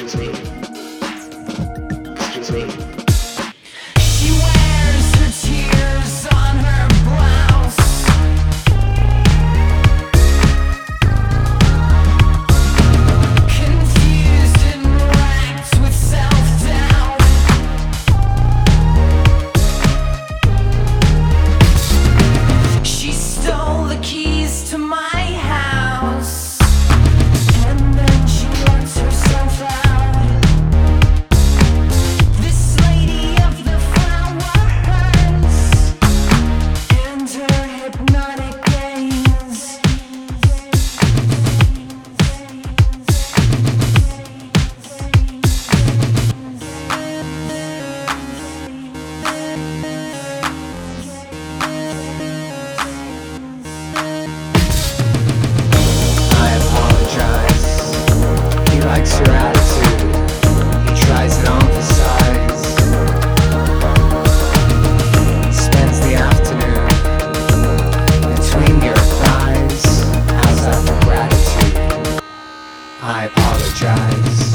She wears her tears on her blouse. Confused and racked with self-doubt. She stole the keys to my house, and then she locks herself out. This lady of the flowers and her hypnotic gaze. I apologize. He likes your attitude. He tries it on for size. Spends the afternoon between your thighs. How's that for gratitude? I apologize.